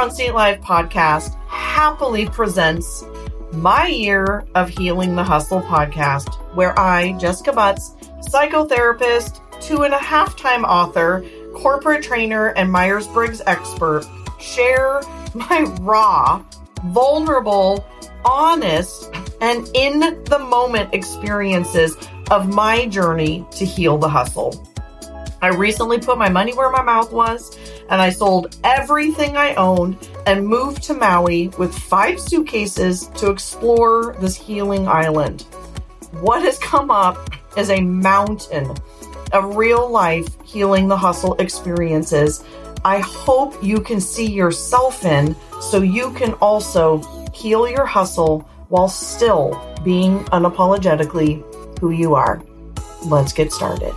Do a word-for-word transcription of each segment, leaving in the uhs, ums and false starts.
Front Seat Live podcast happily presents my Year of Healing the Hustle podcast, where I, Jessica Butts, psychotherapist, two and a half time author, corporate trainer, and Myers-Briggs expert, share my raw, vulnerable, honest, and in the moment experiences of my journey to heal the hustle. I recently put my money where my mouth was, and I sold everything I owned and moved to Maui with five suitcases to explore this healing island. What has come up is a mountain of real life healing the hustle experiences I hope you can see yourself in, so you can also heal your hustle while still being unapologetically who you are. Let's get started.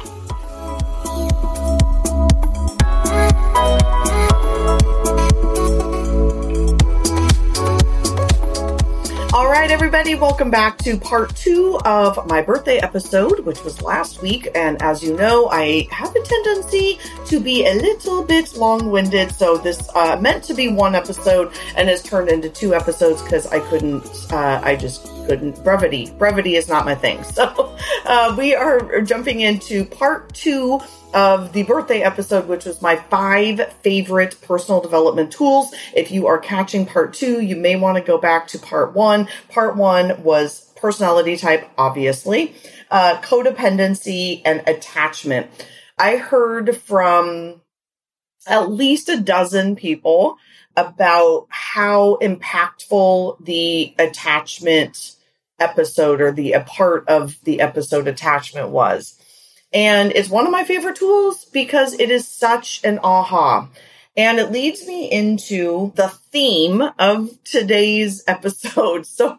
All right, everybody, welcome back to part two of my birthday episode, which was last week. And as you know, I have a tendency to be a little bit long-winded. So this uh, meant to be one episode and has turned into two episodes because I couldn't, uh, I just couldn't. Brevity. Brevity is not my thing. So uh, we are jumping into part two of the birthday episode, which was my five favorite personal development tools. If you are catching part two, you may want to go back to part one. Part one was personality type, obviously, uh, codependency, and attachment. I heard from at least a dozen people about how impactful the attachment episode or the a part of the episode attachment was. And it's one of my favorite tools because it is such an aha. And it leads me into the theme of today's episode. So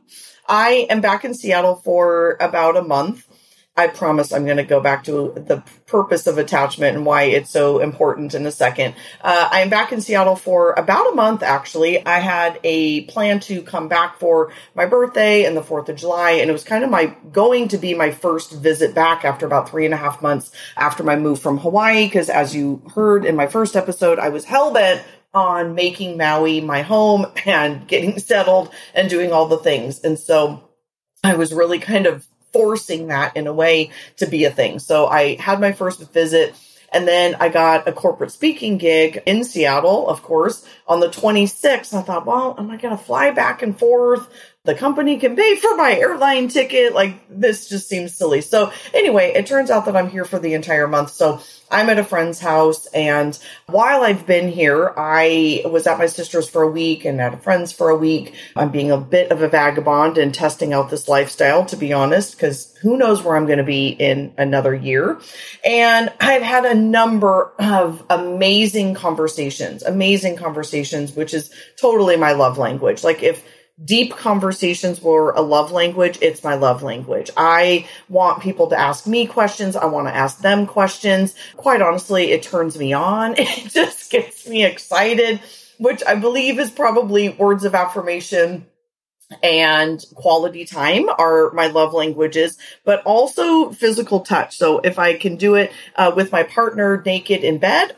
I am back in Seattle for about a month. I promise I'm going to go back to the purpose of attachment and why it's so important in a second. Uh, I'm back in Seattle for about a month, actually. I had a plan to come back for my birthday and the fourth of July, and it was kind of my going to be my first visit back after about three and a half months after my move from Hawaii, because as you heard in my first episode, I was hell-bent on making Maui my home and getting settled and doing all the things. And so I was really kind of forcing that in a way to be a thing. So I had my first visit, and then I got a corporate speaking gig in Seattle, of course, on the twenty-sixth. I thought, well, am I going to fly back and forth? The company can pay for my airline ticket. Like, this just seems silly. So anyway, it turns out that I'm here for the entire month. So I'm at a friend's house. And while I've been here, I was at my sister's for a week and at a friend's for a week. I'm being a bit of a vagabond and testing out this lifestyle, to be honest, because who knows where I'm going to be in another year. And I've had a number of amazing conversations, amazing conversations, which is totally my love language. Like, if deep conversations were a love language, it's my love language. I want people to ask me questions. I want to ask them questions. Quite honestly, it turns me on. It just gets me excited, which I believe is probably words of affirmation and quality time are my love languages, but also physical touch. So if I can do it uh, with my partner naked in bed,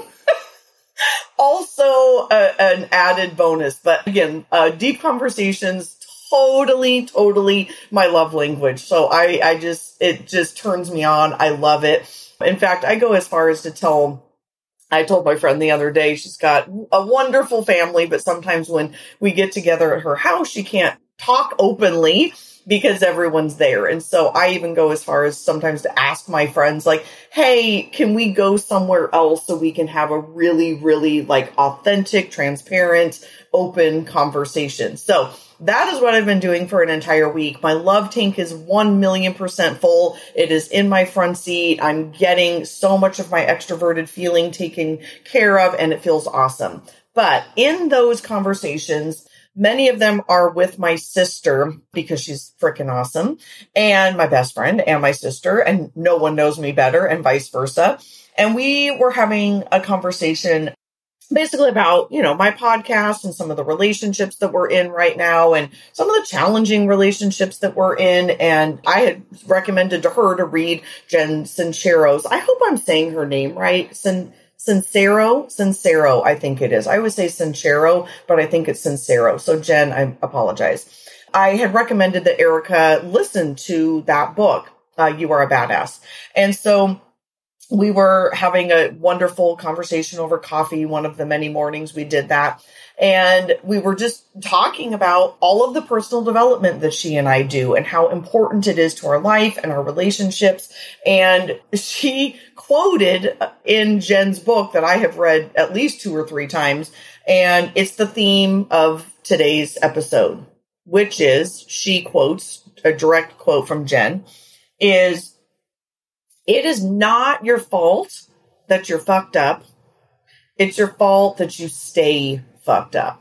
also uh, an added bonus. But again, uh, deep conversations, totally, totally my love language. So I, I just, it just turns me on. I love it. In fact, I go as far as to tell, I told my friend the other day, she's got a wonderful family, but sometimes when we get together at her house, she can't talk openly because everyone's there. And so I even go as far as sometimes to ask my friends, like, hey, can we go somewhere else so we can have a really, really like authentic, transparent, open conversation? So that is what I've been doing for an entire week. My love tank is one million percent full. It is in my front seat. I'm getting so much of my extroverted feeling taken care of, and it feels awesome. But in those conversations, many of them are with my sister because she's freaking awesome, and my best friend and my sister, and no one knows me better, and vice versa. And we were having a conversation basically about, you know, my podcast and some of the relationships that we're in right now and some of the challenging relationships that we're in. And I had recommended to her to read Jen Sincero's, I hope I'm saying her name right, Sin, Sincero, Sincero, I think it is. I always say Sincero, but I think it's Sincero. So Jen, I apologize. I had recommended that Erica listen to that book, uh, You Are a Badass. And so we were having a wonderful conversation over coffee. One of the many mornings we did that. And we were just talking about all of the personal development that she and I do and how important it is to our life and our relationships. And she quoted in Jen's book that I have read at least two or three times. And it's the theme of today's episode, which is, she quotes, a direct quote from Jen, is, "It is not your fault that you're fucked up. It's your fault that you stay fucked up."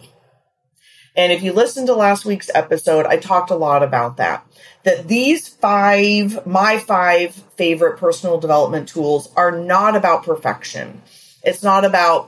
And if you listen to last week's episode, I talked a lot about that. That these five, my five favorite personal development tools are not about perfection. It's not about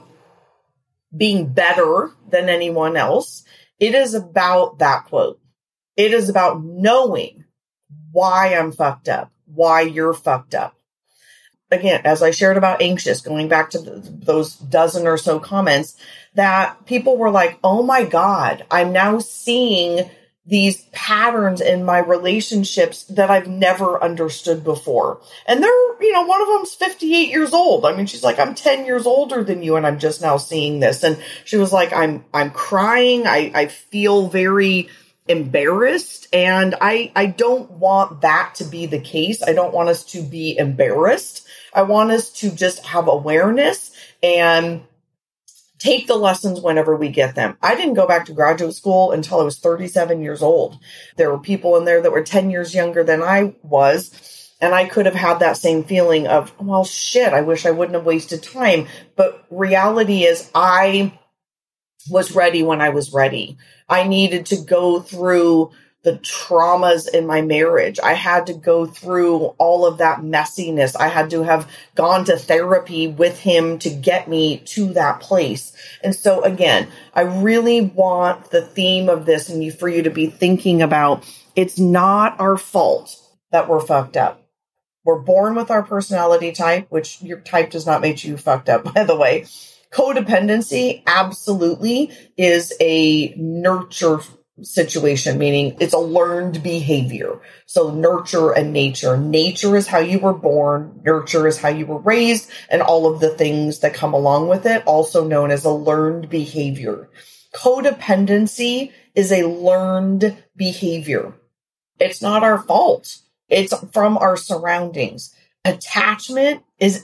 being better than anyone else. It is about that quote. It is about knowing why I'm fucked up, why you're fucked up. Again, as I shared about anxious, going back to the, those dozen or so comments, that people were like, oh my God, I'm now seeing these patterns in my relationships that I've never understood before. And they're, you know, one of them's fifty-eight years old. I mean, she's like, I'm ten years older than you, and I'm just now seeing this. And she was like, I'm, I'm crying. I, I feel very embarrassed. And I, I don't want that to be the case. I don't want us to be embarrassed. I want us to just have awareness and take the lessons whenever we get them. I didn't go back to graduate school until I was thirty-seven years old. There were people in there that were ten years younger than I was. And I could have had that same feeling of, well, shit, I wish I wouldn't have wasted time. But reality is, I was ready when I was ready. I needed to go through the traumas in my marriage. I had to go through all of that messiness. I had to have gone to therapy with him to get me to that place. And so again, I really want the theme of this and you, for you to be thinking about, it's not our fault that we're fucked up. We're born with our personality type, which your type does not make you fucked up, by the way. Codependency absolutely is a nurture situation, meaning it's a learned behavior. So nurture and nature. Nature is how you were born. Nurture is how you were raised, and all of the things that come along with it, also known as a learned behavior. Codependency is a learned behavior. It's not our fault. It's from our surroundings. Attachment is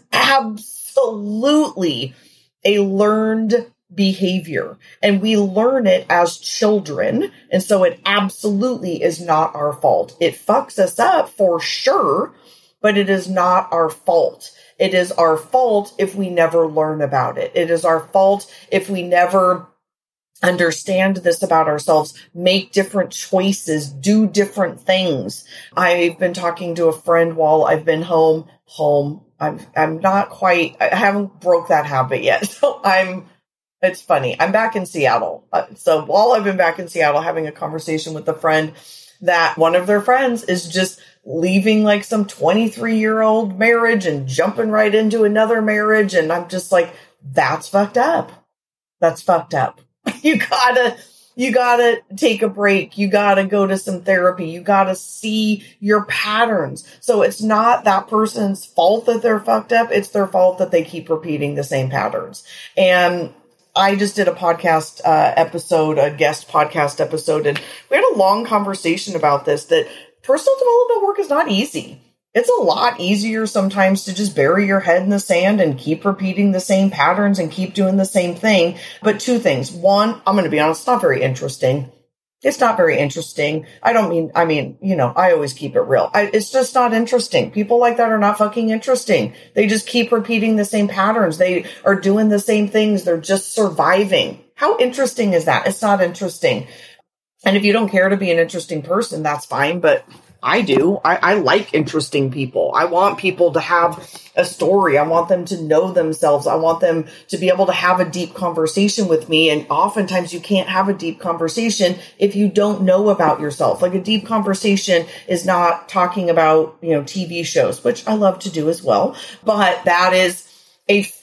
absolutely a learned behavior, and we learn it as children. And so it absolutely is not our fault. It fucks us up for sure, but it is not our fault. It is our fault if we never learn about it. It is our fault if we never understand this about ourselves, make different choices, do different things. I've been talking to a friend while I've been home, home. I'm, I'm not quite, I haven't broke that habit yet. So I'm, it's funny. I'm back in Seattle. Uh, so while I've been back in Seattle, having a conversation with a friend, that one of their friends is just leaving like some twenty-three year old marriage and jumping right into another marriage. And I'm just like, that's fucked up. That's fucked up. You gotta, you gotta take a break. You gotta go to some therapy. You gotta see your patterns. So it's not that person's fault that they're fucked up. It's their fault that they keep repeating the same patterns. And I just did a podcast uh, episode, a guest podcast episode, and we had a long conversation about this, that personal development work is not easy. It's a lot easier sometimes to just bury your head in the sand and keep repeating the same patterns and keep doing the same thing. But two things. One, I'm going to be honest, it's not very interesting. It's not very interesting. I don't mean, I mean, you know, I always keep it real. I, it's just not interesting. People like that are not fucking interesting. They just keep repeating the same patterns. They are doing the same things. They're just surviving. How interesting is that? It's not interesting. And if you don't care to be an interesting person, that's fine. But I do. I, I like interesting people. I want people to have a story. I want them to know themselves. I want them to be able to have a deep conversation with me. And oftentimes you can't have a deep conversation if you don't know about yourself. Like a deep conversation is not talking about, you know, T V shows, which I love to do as well. But that is a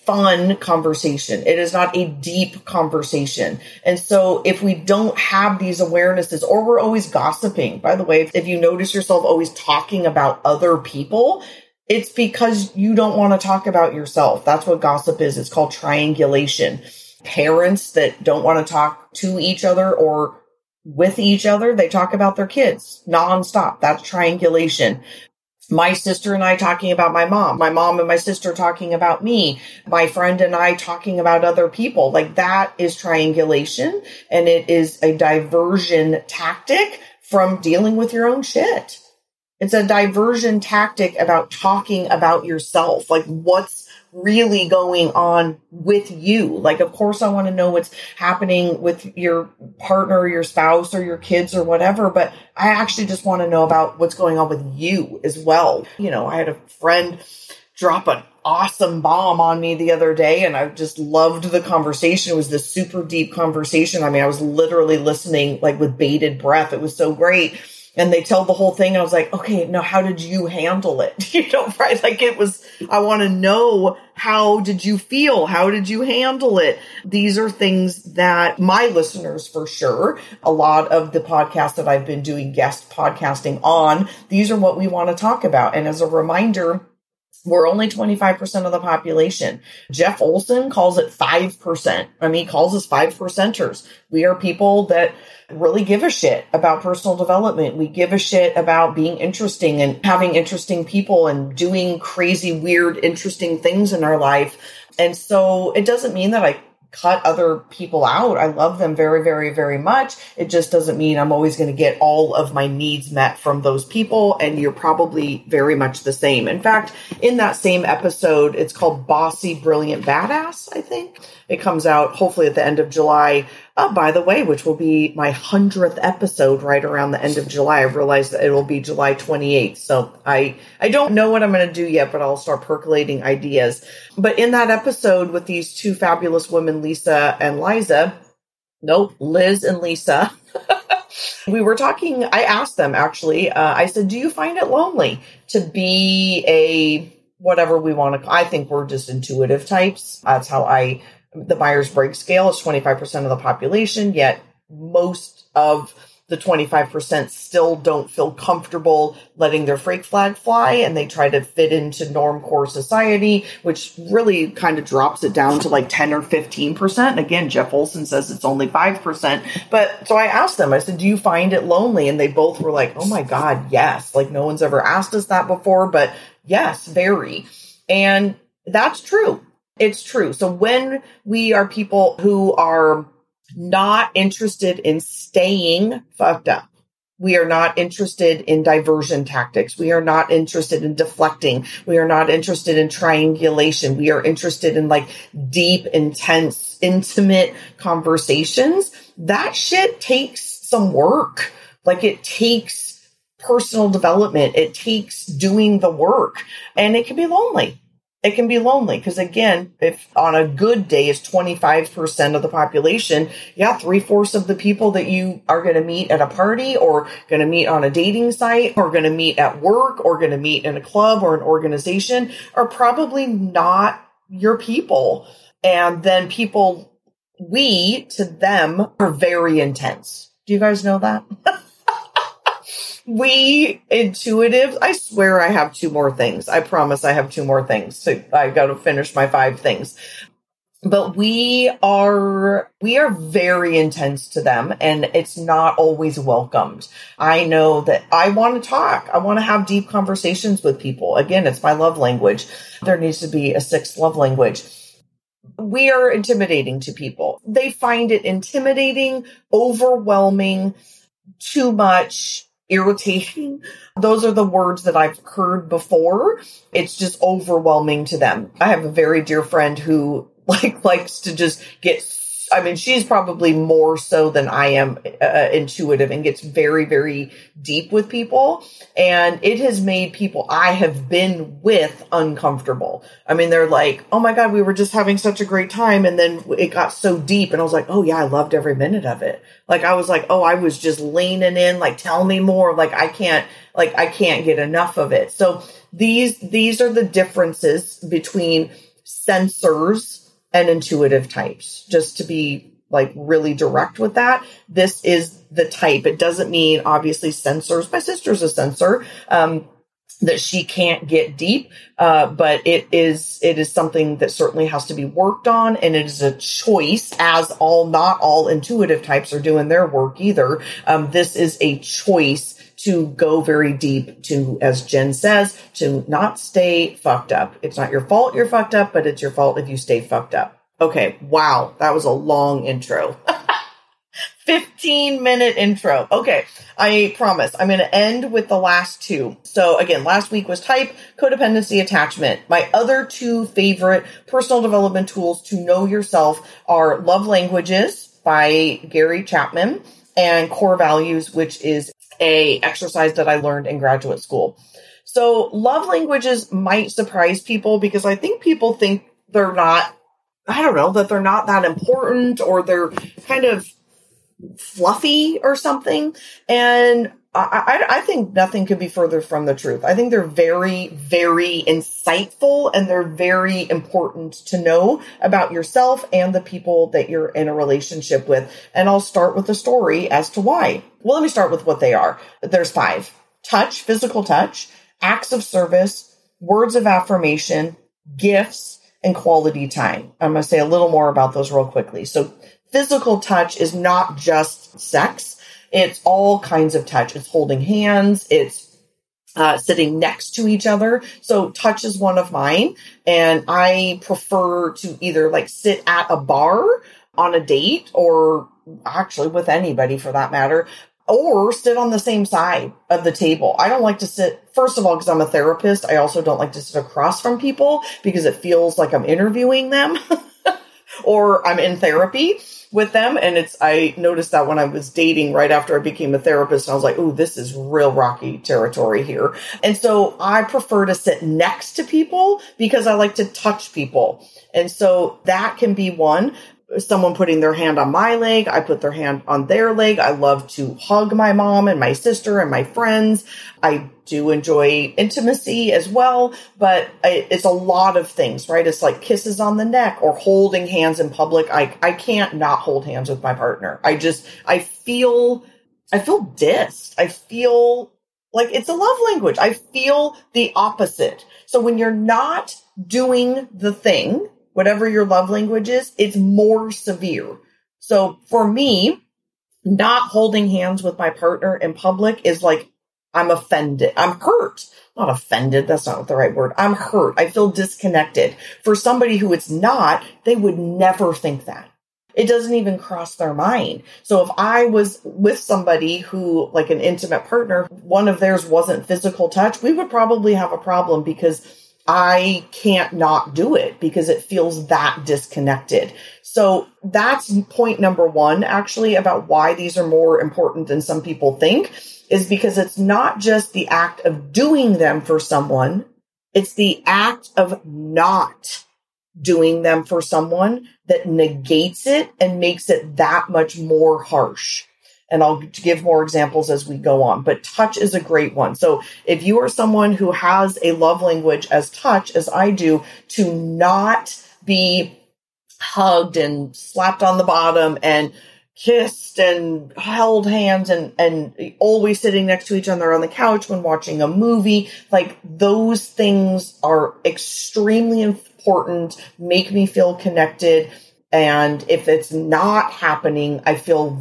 fun conversation. It is not a deep conversation. And so if we don't have these awarenesses, or we're always gossiping, by the way, if you notice yourself always talking about other people, it's because you don't want to talk about yourself. That's what gossip is. It's called triangulation. Parents that don't want to talk to each other or with each other, they talk about their kids nonstop. That's triangulation. My sister and I talking about my mom, my mom and my sister talking about me, my friend and I talking about other people. Like, that is triangulation, and it is a diversion tactic from dealing with your own shit. It's a diversion tactic about talking about yourself. Like, what's really going on with you? Like, of course, I want to know what's happening with your partner or your spouse or your kids or whatever, but I actually just want to know about what's going on with you as well. You know, I had a friend drop an awesome bomb on me the other day, and I just loved the conversation. It was this super deep conversation. I mean, I was literally listening like with bated breath. It was so great. And they tell the whole thing. And I was like, okay, now how did you handle it? You know, right? Like, it was, I want to know, how did you feel? How did you handle it? These are things that my listeners, for sure, a lot of the podcasts that I've been doing guest podcasting on, these are what we want to talk about. And as a reminder, we're only twenty-five percent of the population. Jeff Olson calls it five percent. I mean, he calls us five percenters. We are people that really give a shit about personal development. We give a shit about being interesting and having interesting people and doing crazy, weird, interesting things in our life. And so it doesn't mean that I cut other people out. I love them very, very, very much. It just doesn't mean I'm always going to get all of my needs met from those people. And you're probably very much the same. In fact, in that same episode, it's called Bossy, Brilliant, Badass, I think. It comes out hopefully at the end of July, uh, by the way, which will be my hundredth episode right around the end of July. I realized that it will be July twenty-eighth. So I, I don't know what I'm going to do yet, but I'll start percolating ideas. But in that episode with these two fabulous women, Lisa and Liza, nope, Liz and Lisa, we were talking, I asked them actually, uh, I said, do you find it lonely to be a, whatever we want to, I think we're just intuitive types. That's how I, the Myers-Briggs scale is twenty-five percent of the population, yet most of the twenty-five percent still don't feel comfortable letting their freak flag fly, and they try to fit into normcore society, which really kind of drops it down to like ten or fifteen percent. And again, Jeff Olson says it's only five percent. But so I asked them, I said, do you find it lonely? And they both were like, oh my God, yes. Like, no one's ever asked us that before, but yes, very. And that's true. It's true. So when we are people who are not interested in staying fucked up, we are not interested in diversion tactics. We are not interested in deflecting. We are not interested in triangulation. We are interested in like deep, intense, intimate conversations. That shit takes some work. Like, it takes personal development. It takes doing the work, and it can be lonely. It can be lonely because, again, if on a good day is twenty-five percent of the population, yeah, three-fourths of the people that you are going to meet at a party or going to meet on a dating site or going to meet at work or going to meet in a club or an organization are probably not your people. And then people, we, to them, are very intense. Do you guys know that? We intuitive, I swear I have two more things. I promise I have two more things. So I got to finish my five things. But we are, we are very intense to them, and it's not always welcomed. I know that I want to talk. I want to have deep conversations with people. Again, it's my love language. There needs to be a sixth love language. We are intimidating to people. They find it intimidating, overwhelming, too much, irritating. Those are the words that I've heard before. It's just overwhelming to them. I have a very dear friend who like likes to just get, I mean, she's probably more so than I am uh, intuitive and gets very, very deep with people. And it has made people I have been with uncomfortable. I mean, they're like, oh my God, we were just having such a great time. And then it got so deep. And I was like, oh yeah, I loved every minute of it. Like, I was like, oh, I was just leaning in, like, tell me more. Like, I can't, like, I can't get enough of it. So these, these are the differences between sensors and intuitive types. Just to be like really direct with that, this is the type. It doesn't mean obviously sensors. My sister's a sensor. Um, that she can't get deep, uh, but it is it is something that certainly has to be worked on, and it is a choice, as all not all intuitive types are doing their work either. Um, this is a choice to go very deep, to, as Jen says, to not stay fucked up. It's not your fault you're fucked up, but it's your fault if you stay fucked up. Okay, wow, that was a long intro. fifteen minute intro. Okay, I promise I'm going to end with the last two. So again, last week was type, codependency, attachment. My other two favorite personal development tools to know yourself are Love Languages by Gary Chapman and Core Values, which is a exercise that I learned in graduate school. So Love Languages might surprise people because I think people think they're not, I don't know, that they're not that important, or they're kind of fluffy or something. And I, I, I think nothing could be further from the truth. I think they're very, very insightful, and they're very important to know about yourself and the people that you're in a relationship with. And I'll start with the story as to why. Well, let me start with what they are. There's five: touch, physical touch, acts of service, words of affirmation, gifts, and quality time. I'm going to say a little more about those real quickly. So physical touch is not just sex. It's all kinds of touch. It's holding hands. It's uh, sitting next to each other. So touch is one of mine. And I prefer to either like sit at a bar on a date, or actually with anybody for that matter, or sit on the same side of the table. I don't like to sit, first of all, because I'm a therapist. I also don't like to sit across from people because it feels like I'm interviewing them or I'm in therapy with them. And it's, I noticed that when I was dating right after I became a therapist, I was like, ooh, this is real rocky territory here. And so I prefer to sit next to people because I like to touch people. And so that can be one. Someone putting their hand on my leg, I put their hand on their leg. I love to hug my mom and my sister and my friends. I do enjoy intimacy as well, but I, it's a lot of things, right? It's like kisses on the neck or holding hands in public. I, I can't not hold hands with my partner. I just, I feel, I feel dissed. I feel like it's a love language. I feel the opposite. So when you're not doing the thing, whatever your love language is, it's more severe. So for me, not holding hands with my partner in public is like, I'm offended. I'm hurt. Not offended. That's not the right word. I'm hurt. I feel disconnected. For somebody who it's not, they would never think that. It doesn't even cross their mind. So if I was with somebody who, like an intimate partner, one of theirs wasn't physical touch, we would probably have a problem because I can't not do it because it feels that disconnected. So that's point number one, actually, about why these are more important than some people think, is because it's not just the act of doing them for someone. It's the act of not doing them for someone that negates it and makes it that much more harsh. And I'll give more examples as we go on. But touch is a great one. So if you are someone who has a love language as touch, as I do, to not be hugged and slapped on the bottom and kissed and held hands and, and always sitting next to each other on the couch when watching a movie, like those things are extremely important, make me feel connected. And if it's not happening, I feel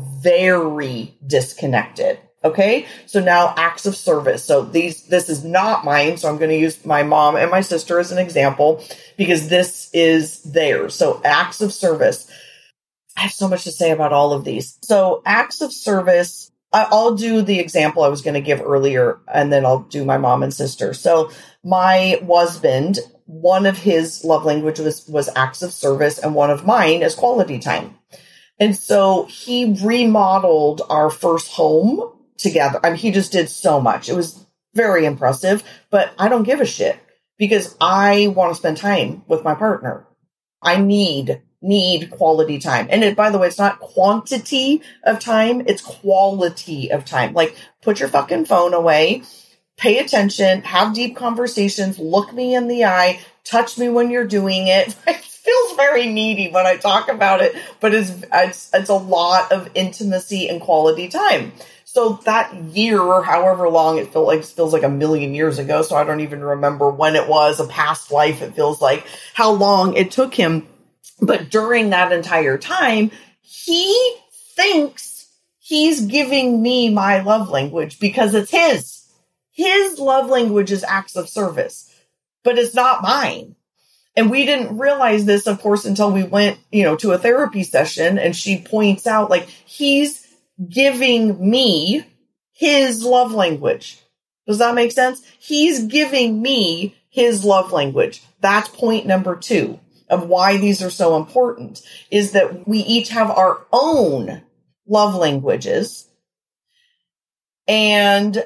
very disconnected. Okay. So now acts of service. So these, this is not mine. So I'm going to use my mom and my sister as an example because this is theirs. So acts of service. I have so much to say about all of these. So acts of service, I'll do the example I was going to give earlier, and then I'll do my mom and sister. So my husband, one of his love languages was, was acts of service, and one of mine is quality time. And so he remodeled our first home together. I mean, he just did so much. It was very impressive, but I don't give a shit because I want to spend time with my partner. I need, need quality time. And it, by the way, it's not quantity of time. It's quality of time. Like, put your fucking phone away. Pay attention, have deep conversations, look me in the eye, touch me when you're doing it. It feels very needy when I talk about it, but it's, it's, it's a lot of intimacy and quality time. So that year, or however long it feels like, feels like a million years ago. So I don't even remember when it was, a past life. It feels like how long it took him. But during that entire time, he thinks he's giving me my love language because it's his. His love language is acts of service, but it's not mine. And we didn't realize this, of course, until we went, you know, to a therapy session, and she points out, like, he's giving me his love language. Does that make sense? He's giving me his love language. That's point number two of why these are so important, is that we each have our own love languages. And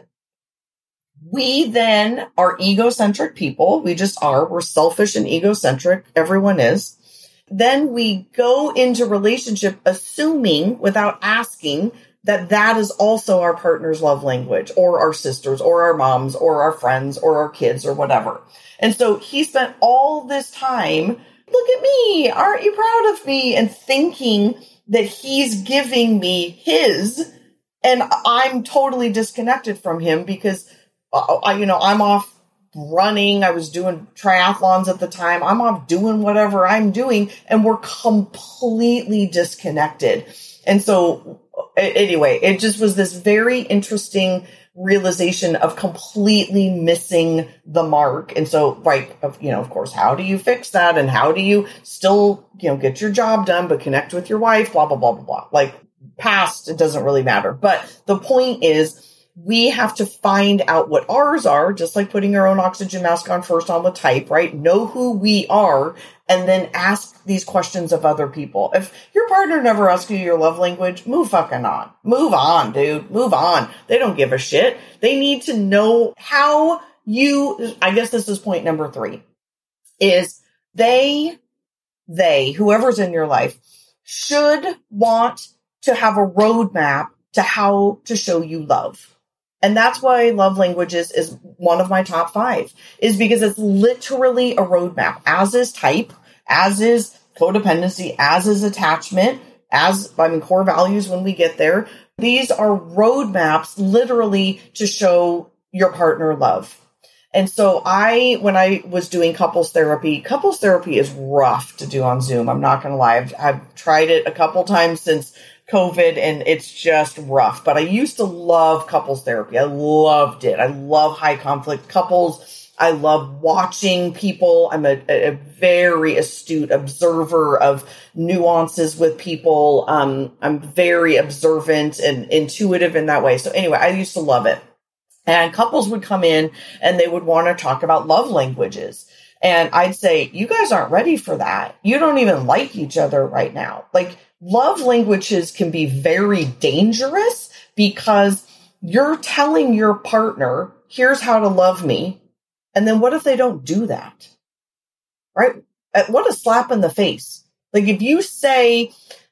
we then are egocentric people. We just are. We're selfish and egocentric. Everyone is. Then we go into relationship assuming, without asking, that that is also our partner's love language, or our sisters, or our moms, or our friends, or our kids, or whatever. And so he spent all this time, look at me, aren't you proud of me? And thinking that he's giving me his, and I'm totally disconnected from him because, I, you know, I'm off running. I was doing triathlons at the time. I'm off doing whatever I'm doing, and we're completely disconnected. And so anyway, it just was this very interesting realization of completely missing the mark. And so, right, of, you know, of course, how do you fix that? And how do you still, you know, get your job done, but connect with your wife, blah, blah, blah, blah, blah. Like past, it doesn't really matter. But the point is, we have to find out what ours are, just like putting our own oxygen mask on first on the type, right? Know who we are, and then ask these questions of other people. If your partner never asks you your love language, move fucking on. Move on, dude. Move on. They don't give a shit. They need to know how you, I guess this is point number three, is they, they, whoever's in your life, should want to have a roadmap to how to show you love. And that's why love languages is one of my top five, is because it's literally a roadmap, as is type, as is codependency, as is attachment, as, I mean, core values when we get there. These are roadmaps literally to show your partner love. And so I, when I was doing couples therapy, couples therapy is rough to do on Zoom. I'm not going to lie. I've, I've tried it a couple times since COVID, and it's just rough. But I used to love couples therapy. I loved it. I love high conflict couples. I love watching people. I'm a, a very astute observer of nuances with people. Um, I'm very observant and intuitive in that way. So anyway, I used to love it. And couples would come in and they would want to talk about love languages. And I'd say, you guys aren't ready for that. You don't even like each other right now. Like, love languages can be very dangerous because you're telling your partner, here's how to love me. And then what if they don't do that? Right? What a slap in the face. Like, if you say,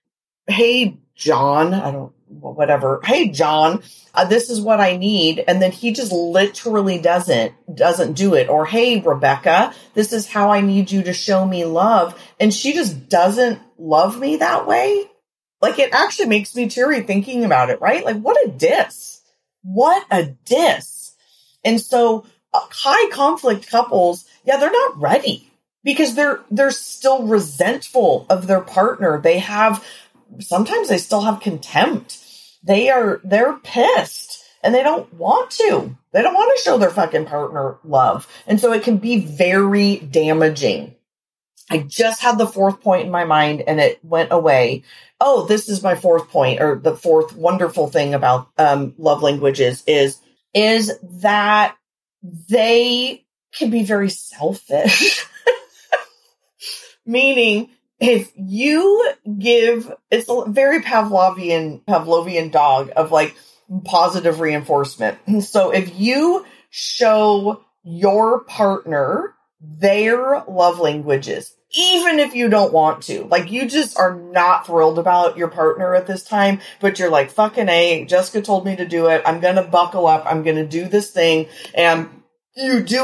hey, John, I don't, whatever. Hey, John, uh, this is what I need. And then he just literally doesn't, doesn't do it. Or, hey, Rebecca, this is how I need you to show me love. And she just doesn't love me that way. Like, it actually makes me teary thinking about it, right? Like, what a diss. What a diss. And so uh, high conflict couples, yeah, they're not ready because they're, they're still resentful of their partner. They have, sometimes they still have contempt. They are, they're pissed and they don't want to. They don't want to show their fucking partner love. And so it can be very damaging. I just had the fourth point in my mind and it went away. Oh, this is my fourth point, or the fourth wonderful thing about um, love languages is, is that they can be very selfish. Meaning, if you give, it's a very Pavlovian, Pavlovian dog of like positive reinforcement. And so if you show your partner their love languages, even if you don't want to, like you just are not thrilled about your partner at this time, but you're like, fucking A, Jessica told me to do it. I'm going to buckle up. I'm going to do this thing. And you do it.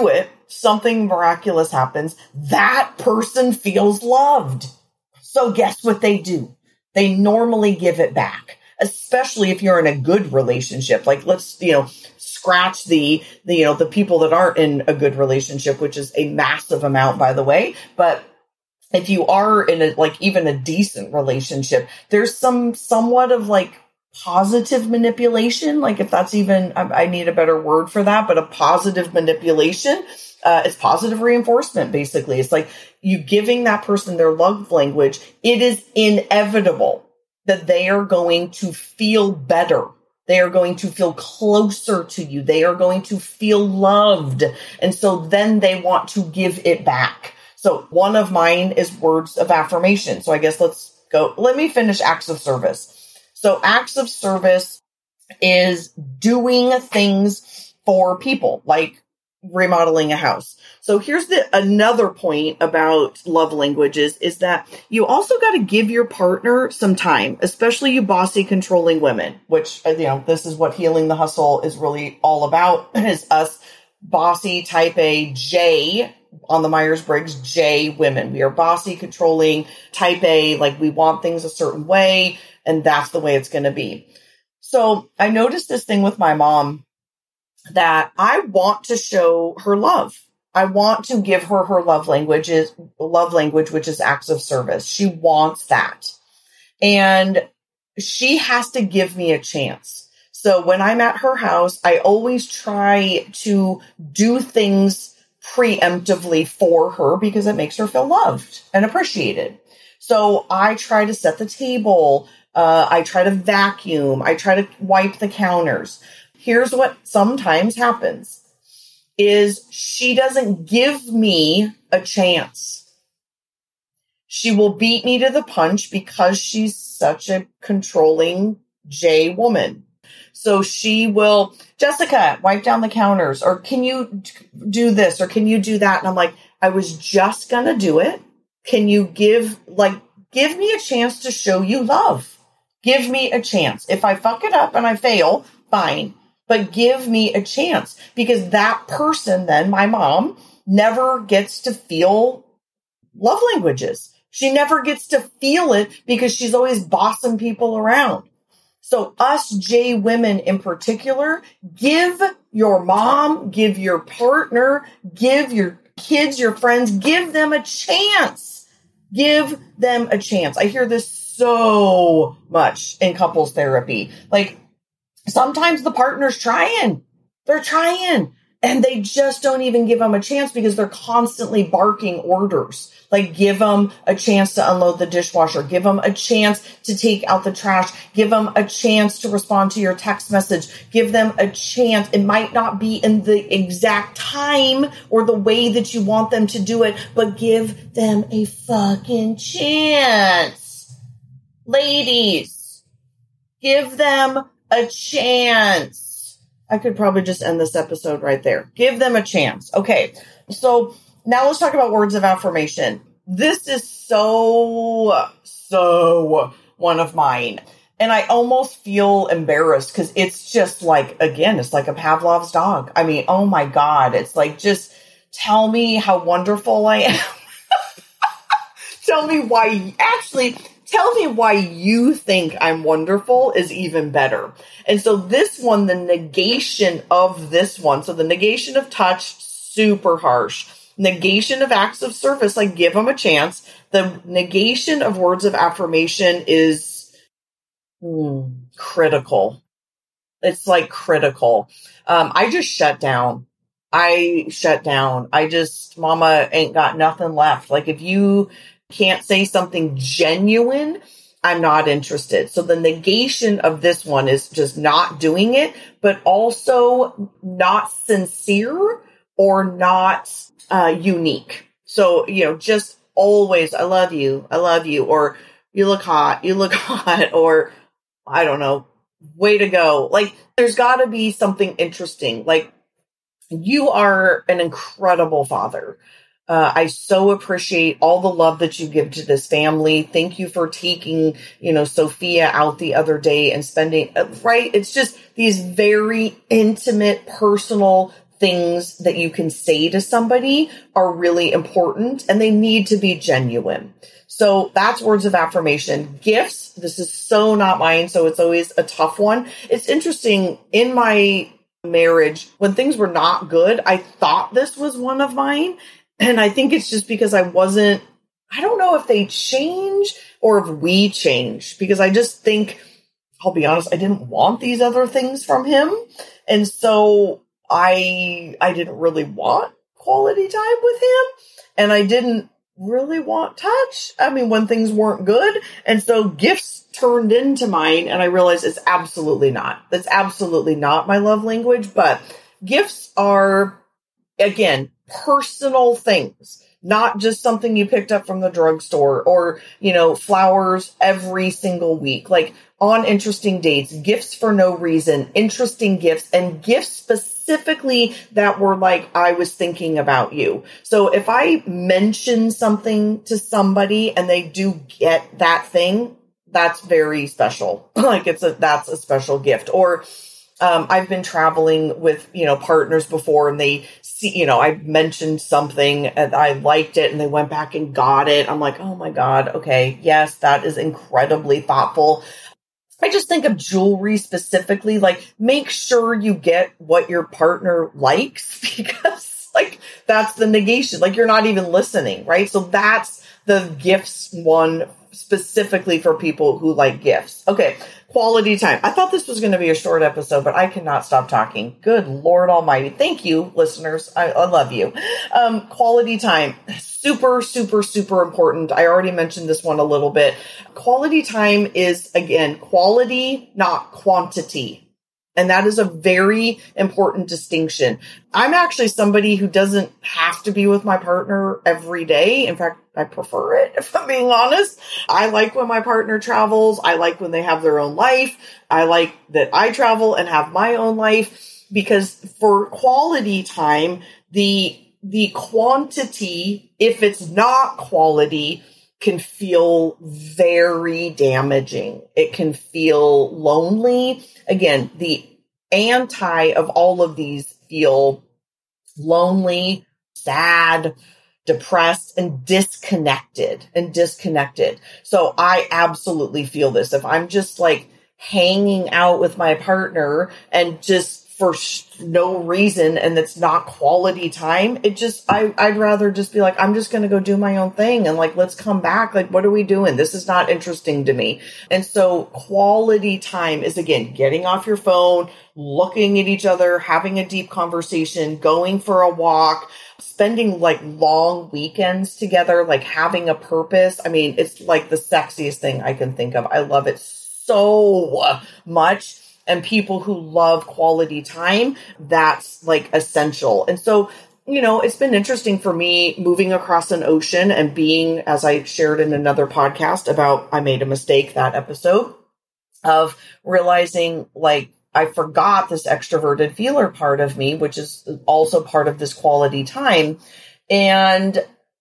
something miraculous happens. That person feels loved. So guess what they do? They normally give it back, especially if you're in a good relationship. Like, let's, you know, scratch the, the, you know, the people that aren't in a good relationship, which is a massive amount, by the way. But if you are in a, like, even a decent relationship, there's some somewhat of like positive manipulation. Like, if that's even, I, I need a better word for that, but a positive manipulation. Uh, it's positive reinforcement, basically. It's like you giving that person their love language. It is inevitable that they are going to feel better. They are going to feel closer to you. They are going to feel loved. And so then they want to give it back. So one of mine is words of affirmation. So I guess let's go. Let me finish acts of service. So acts of service is doing things for people, like remodeling a house. So here's the another point about love languages is that you also got to give your partner some time, especially you bossy, controlling women, which, you know, this is what Healing the Hustle is really all about, is us bossy type A J on the Myers-Briggs J women. We are bossy, controlling, type A, like we want things a certain way, and that's the way it's going to be. So I noticed this thing with my mom, that I want to show her love. I want to give her her love language, is, love language, which is acts of service. She wants that. And she has to give me a chance. So when I'm at her house, I always try to do things preemptively for her because it makes her feel loved and appreciated. So I try to set the table. Uh, I try to vacuum. I try to wipe the counters. Here's what sometimes happens is she doesn't give me a chance. She will beat me to the punch because she's such a controlling J woman. So she will, Jessica, wipe down the counters, or can you do this, or can you do that? And I'm like, I was just going to do it. Can you give, like, give me a chance to show you love? Give me a chance. If I fuck it up and I fail, fine. But give me a chance, because that person, then my mom, never gets to feel love languages. She never gets to feel it because she's always bossing people around. So us J women in particular, give your mom, give your partner, give your kids, your friends, give them a chance. Give them a chance. I hear this so much in couples therapy. Like, sometimes the partner's trying. They're trying. And they just don't even give them a chance because they're constantly barking orders. Like, give them a chance to unload the dishwasher. Give them a chance to take out the trash. Give them a chance to respond to your text message. Give them a chance. It might not be in the exact time or the way that you want them to do it, but give them a fucking chance. Ladies, give them a chance. I could probably just end this episode right there. Give them a chance. Okay. So now let's talk about words of affirmation. This is so, so one of mine. And I almost feel embarrassed because it's just like, again, it's like a Pavlov's dog. I mean, oh my God. It's like, just tell me how wonderful I am. Tell me why, actually, tell me why you think I'm wonderful is even better. And so this one, the negation of this one, so the negation of touch, super harsh. Negation of acts of service, like give them a chance. The negation of words of affirmation is hmm, critical. It's like critical. Um, I just shut down. I shut down. I just, mama ain't got nothing left. Like, if you can't say something genuine, I'm not interested. So the negation of this one is just not doing it, but also not sincere or not uh, unique. So, you know, just always, I love you, I love you, or you look hot, you look hot, or I don't know, way to go. Like, there's got to be something interesting. Like, you are an incredible father. Uh, I so appreciate all the love that you give to this family. Thank you for taking, you know, Sophia out the other day and spending, uh, right? It's just these very intimate, personal things that you can say to somebody are really important and they need to be genuine. So that's words of affirmation. Gifts, this is so not mine, so it's always a tough one. It's interesting, in my marriage, when things were not good, I thought this was one of mine. And I think it's just because I wasn't, I don't know if they change or if we change, because I just think, I'll be honest, I didn't want these other things from him. And so I, I didn't really want quality time with him. And I didn't really want touch. I mean, when things weren't good. And so gifts turned into mine, and I realized it's absolutely not. That's absolutely not my love language, but gifts are, again, personal things, not just something you picked up from the drugstore or, you know, flowers every single week. Like, on interesting dates, gifts for no reason, interesting gifts, and gifts specifically that were like, I was thinking about you. So if I mention something to somebody and they do get that thing, that's very special. Like, it's a, that's a special gift. Or, um, I've been traveling with, you know, partners before, and they see, you know, I mentioned something and I liked it and they went back and got it. I'm like, oh my God. Okay. Yes, that is incredibly thoughtful. I just think of jewelry specifically, like, make sure you get what your partner likes, because like, that's the negation. Like, you're not even listening, right? So that's the gifts one specifically for people who like gifts. Okay. Quality time. I thought this was going to be a short episode, but I cannot stop talking. Good Lord Almighty. Thank you, listeners. I, I love you. Um, quality time. Super, super, super important. I already mentioned this one a little bit. Quality time is, again, quality, not quantity. And that is a very important distinction. I'm actually somebody who doesn't have to be with my partner every day. In fact, I prefer it, if I'm being honest. I like when my partner travels. I like when they have their own life. I like that I travel and have my own life, because for quality time, the the quantity, if it's not quality, can feel very damaging. It can feel lonely. Again, the anti of all of these feel lonely, sad, depressed, and disconnected and disconnected. So I absolutely feel this. If I'm just like hanging out with my partner and just for sh- no reason, and it's not quality time, it just, I, I'd rather just be like, I'm just going to go do my own thing. And like, let's come back. Like, what are we doing? This is not interesting to me. And so quality time is, again, getting off your phone, looking at each other, having a deep conversation, going for a walk, spending like long weekends together, like having a purpose. I mean, it's like the sexiest thing I can think of. I love it so much. And people who love quality time, that's like essential. And so, you know, it's been interesting for me moving across an ocean and being, as I shared in another podcast about, I made a mistake, that episode, of realizing like I forgot this extroverted feeler part of me, which is also part of this quality time. And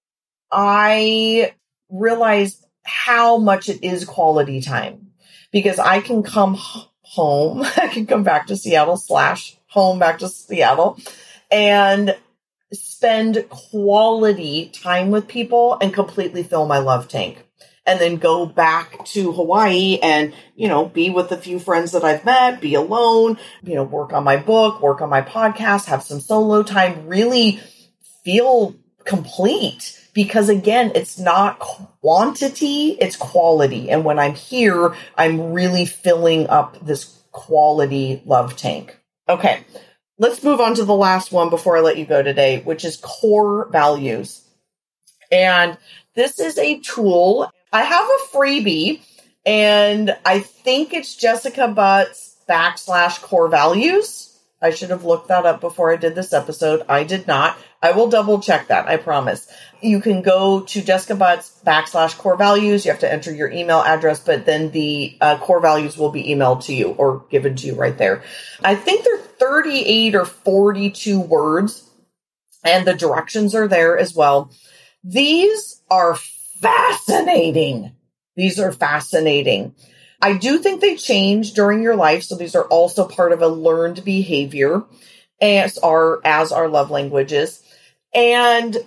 I realized how much it is quality time, because I can come home. I can come back to Seattle slash home back to Seattle and spend quality time with people and completely fill my love tank, and then go back to Hawaii and, you know, be with a few friends that I've met, be alone, you know, work on my book, work on my podcast, have some solo time, really feel complete. Because again, it's not quantity, it's quality. And when I'm here, I'm really filling up this quality love tank. Okay, let's move on to the last one before I let you go today, which is core values. And this is a tool. I have a freebie, and I think it's Jessica Butt's backslash core values. I should have looked that up before I did this episode. I did not. I will double check that. I promise. You can go to Jessica Butt's backslash core values. You have to enter your email address, but then the uh, core values will be emailed to you or given to you right there. I think they're thirty-eight or forty-two words, and the directions are there as well. These are fascinating. These are fascinating. I do think they change during your life. So these are also part of a learned behavior. as our, as our love languages. And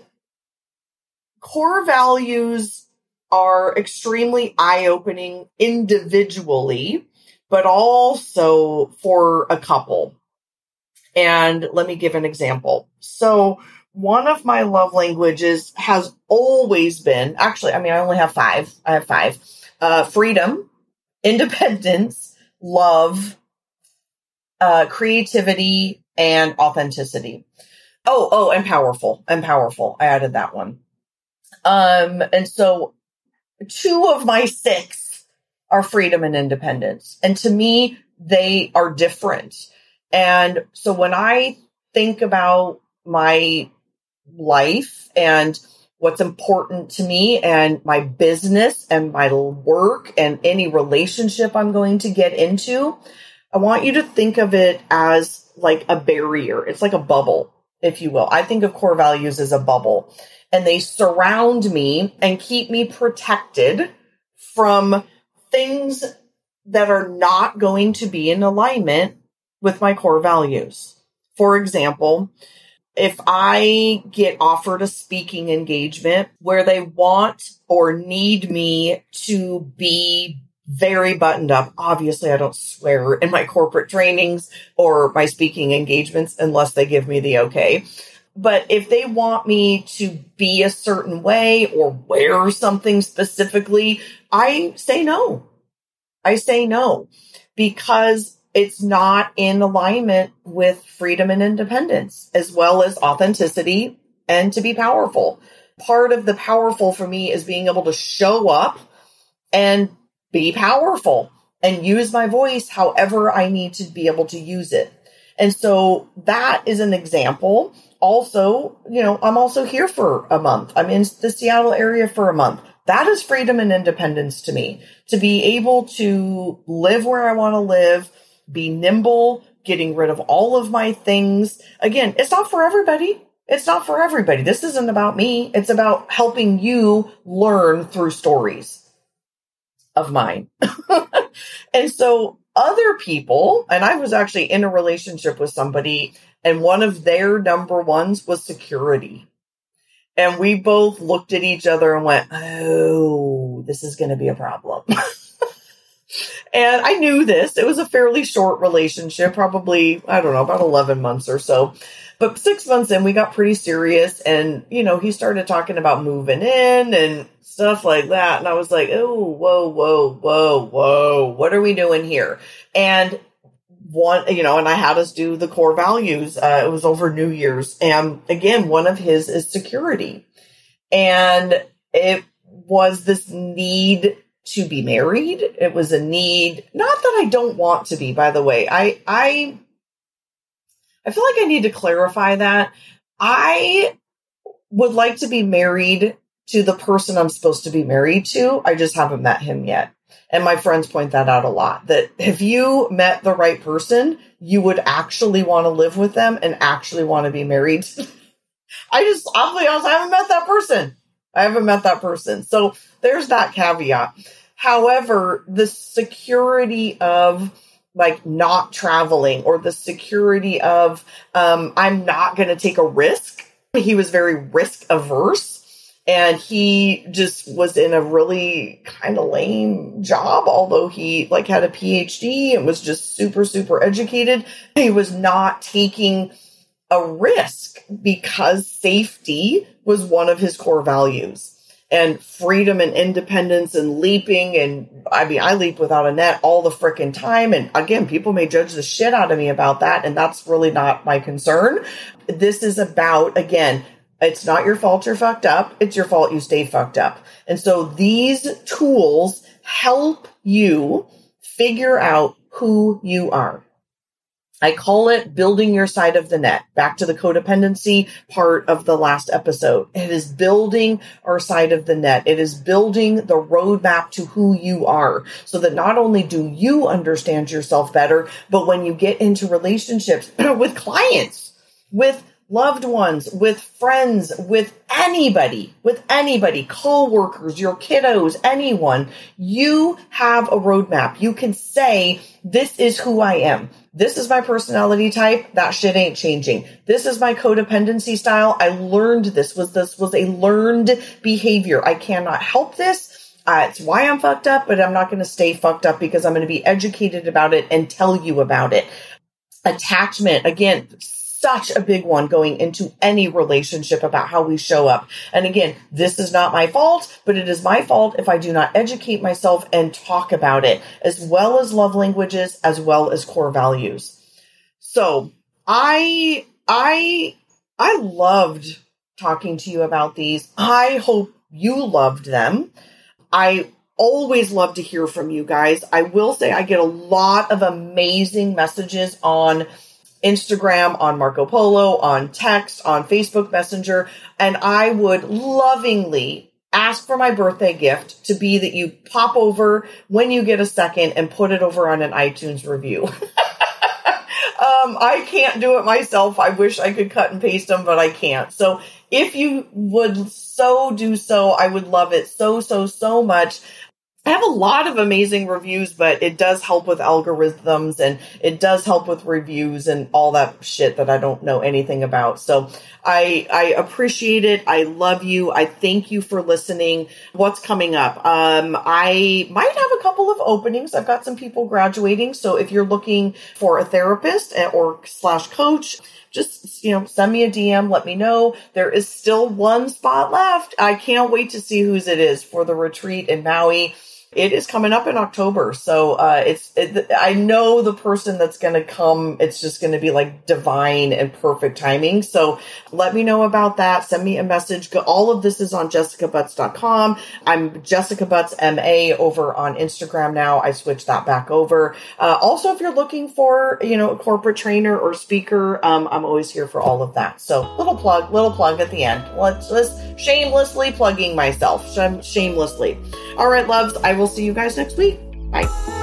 core values are extremely eye-opening individually, but also for a couple. And let me give an example. So one of my love languages has always been, actually, I mean, I only have five. I have five. Uh, freedom, independence, love, uh, creativity, and authenticity. Oh, oh, and powerful, and powerful. I added that one. Um, and so two of my six are freedom and independence. And to me, they are different. And so when I think about my life and what's important to me and my business and my work and any relationship I'm going to get into, I want you to think of it as like a barrier. It's like a bubble, if you will. I think of core values as a bubble, and they surround me and keep me protected from things that are not going to be in alignment with my core values. For example, if I get offered a speaking engagement where they want or need me to be very buttoned up, obviously I don't swear in my corporate trainings or my speaking engagements unless they give me the okay. But if they want me to be a certain way or wear something specifically, I say no. I say no because it's not in alignment with freedom and independence, as well as authenticity and to be powerful. Part of the powerful for me is being able to show up and be powerful and use my voice however I need to be able to use it. And so that is an example. Also, you know, I'm also here for a month. I'm in the Seattle area for a month. That is freedom and independence to me, to be able to live where I want to live, be nimble, getting rid of all of my things. Again, it's not for everybody. It's not for everybody. This isn't about me. It's about helping you learn through stories of mine. And so other people, and I was actually in a relationship with somebody, and one of their number ones was security. And we both looked at each other and went, oh, this is going to be a problem. And I knew this. It was a fairly short relationship, probably, I don't know, about eleven months or so. But six months in, we got pretty serious. And, you know, he started talking about moving in and stuff like that. And I was like, oh, whoa, whoa, whoa, whoa. What are we doing here? And one, you know, and I had us do the core values. Uh, it was over New Year's. And again, one of his is security. And it was this need to be married. It was a need, not that I don't want to be, by the way. I, I, I feel like I need to clarify that. I would like to be married to the person I'm supposed to be married to. I just haven't met him yet. And my friends point that out a lot, that if you met the right person, you would actually want to live with them and actually want to be married. I just, I'll be honest, I haven't met that person. I haven't met that person. So there's that caveat. However, the security of like not traveling, or the security of um, I'm not going to take a risk. He was very risk averse. And he just was in a really kind of lame job, although he like had a P H D and was just super, super educated. He was not taking a risk because safety was one of his core values. And freedom and independence and leaping. And I mean, I leap without a net all the frickin' time. And again, people may judge the shit out of me about that. And that's really not my concern. This is about, again, it's not your fault you're fucked up. It's your fault you stay fucked up. And so these tools help you figure out who you are. I call it building your side of the net. Back to the codependency part of the last episode. It is building our side of the net. It is building the roadmap to who you are, so that not only do you understand yourself better, but when you get into relationships with clients, with loved ones, with friends, with anybody, with anybody, co-workers, your kiddos, anyone, you have a roadmap. You can say, this is who I am. This is my personality type. That shit ain't changing. This is my codependency style. I learned this was, this was a learned behavior. I cannot help this. Uh, it's why I'm fucked up, but I'm not going to stay fucked up because I'm going to be educated about it and tell you about it. Attachment, again, such a big one going into any relationship about how we show up. And again, this is not my fault, but it is my fault if I do not educate myself and talk about it, as well as love languages, as well as core values. So I, I, I loved talking to you about these. I hope you loved them. I always love to hear from you guys. I will say I get a lot of amazing messages on Instagram, on Marco Polo, on text, on Facebook Messenger, and I would lovingly ask for my birthday gift to be that you pop over when you get a second and put it over on an iTunes review. um, I can't do it myself. I wish I could cut and paste them, but I can't. So if you would so do so, I would love it so, so, so much. I have a lot of amazing reviews, but it does help with algorithms and it does help with reviews and all that shit that I don't know anything about. So I, I appreciate it. I love you. I thank you for listening. What's coming up? Um, I might have a couple of openings. I've got some people graduating. So if you're looking for a therapist or slash coach, just, you know, send me a D M. Let me know. There is still one spot left. I can't wait to see whose it is for the retreat in Maui. It is coming up in October. So, uh, it's, it, I know the person that's going to come, it's just going to be like divine and perfect timing. So let me know about that. Send me a message. All of this is on jessica butts dot com. I'm Jessica Butts M A over on Instagram now. I switched that back over. Uh, also, if you're looking for, you know, a corporate trainer or speaker, um, I'm always here for all of that. So little plug, little plug at the end. Let's, let's shamelessly plugging myself. Shamelessly. All right, loves. I will see you guys next week. Bye.